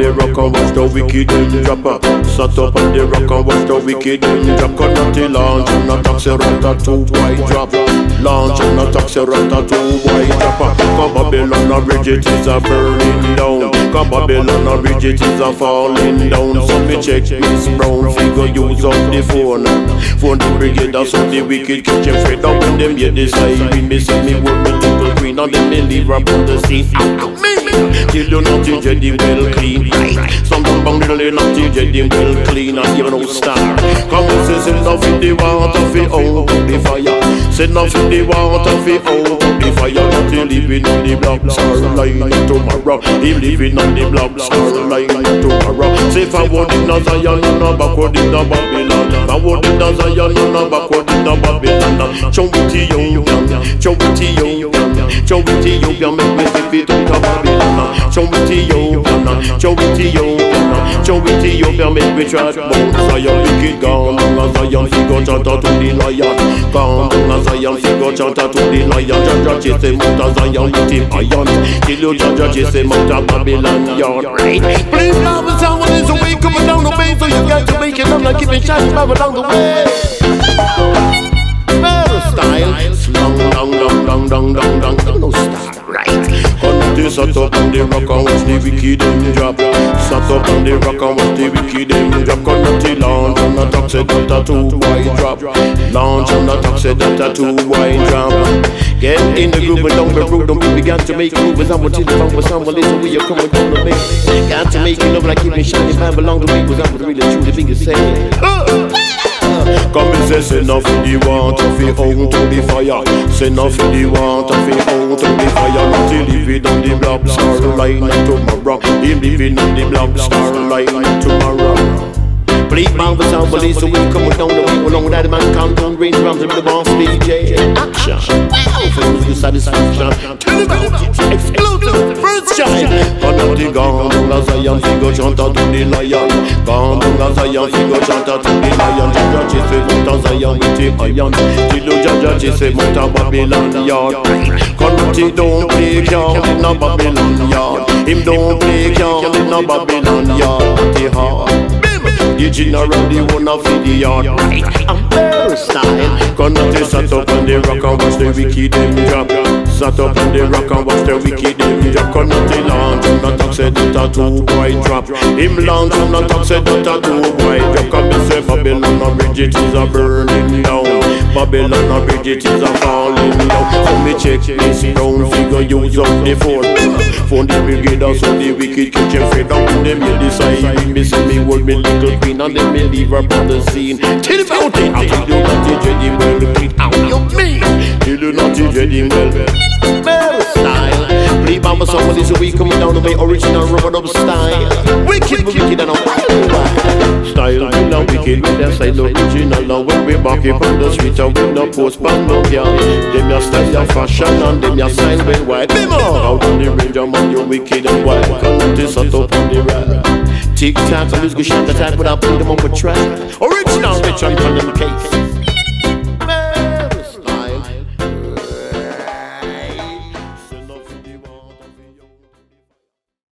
the rock and watch the wicked them drop. Sat up on the rock and watch the wicked them drop. Cause not the launch and not taxi rata too wide drop. Launch and not taxi rata too wide drop. Cause Babylon a bridge it is a burning down. Cause Babylon a bridge it is a falling down. So me check Miss Brown figure use up the phone. Phone the brigade so the wicked catch them fed up when them hear this siren. Me see me with me little queen and them me leave her on the scene. Till you not you dread the well clean. Some don't bang little not you dread the well clean. And you no star. Come and say send off in the water fi out the fire. Send off in the water fi out the fire. Not you living on the block star line tomorrow. He living on the block star line tomorrow. Say forward in a Zion and a backward in a Babylon. Forward in a Zion and a backward in a Babylon. Show it to you, show it to you, show it to you. Make me see fit out of Babylon. Show it to you, show it to you, show it to you. Make me try to Zion wicked gone. Zion figure chanta to the lion. Gone Zion figure chanta to the lion. Jaja chase him out of Zion with him iron. Till you Jaja chase him out of Babylon yard. Please love and sound when there's a way coming down the way. So you got to make it. I'm not giving shots along the way. Style, slung, down, no style, right? They sat up on the rock and watch the wicked them drop. Sat up on the rock and watch the wicked them drop. Cause not the launch and the taxi that a too wide drop. Launch and the taxi that a too wide drop. Get in the group and don't be rude. Don't be began to make moves. I'm watching the phone with someone. Listen where you're coming down the way. Got to make it look like keeping shining. Man belong to me. Was I'm really true. The biggest saying. Come and say, send off in the water fi out to the fire. Send off in the water fi out to the fire. Not he living on the block star line tomorrow. He living on the block star line tomorrow. Please bound the sound police so we coming down the way. Along with that man count down range rounds with the boss DJ. Action, wow, for the satisfaction. Tell about it, exclusive, first shine. Gone the gone, as Zion figure chanta to the lion. Gone as Zion figure chanta to the lion. Jaja chase him out of Zion with him iron. Till you Jaja chase him out of Babylon yard. Cause he don't play card in a Babylon yard. Him don't play card in a Babylon yard. The heart. The general, the one of the yard. I'm very style. Gonna sat up on the rock and watch the wicked them drop. Sat up on the rock and watch the wicked them drop. Gonna the launch and the taxi that a too wide drop. Him launch and the taxi that a too wide drop. Come and say Babylon a bridge it is a burning down. Babylon a bridge it is a falling down. So me check this Brown figure use up the phone. Phone the brigade so the wicked catch him fed up. Them hear the siren. Me say me hold me little queen and them me leave her on the scene. Till about it, I tell you not to dread him well. How you mean? Till you not to dread him well. Well style. Play by somebody so we coming down the way. Original rubber dub style. Wicked and a wild style. We now wicked with their style original. Now when we back up on the street and we no post pan no girl. Them your style your fashion and them your style well wide. Be more out on the range man you wicked and wild. Come to sat up on the ride. Tic-tac, I lose good shot attack without putting them on the track. Original Richard on the case.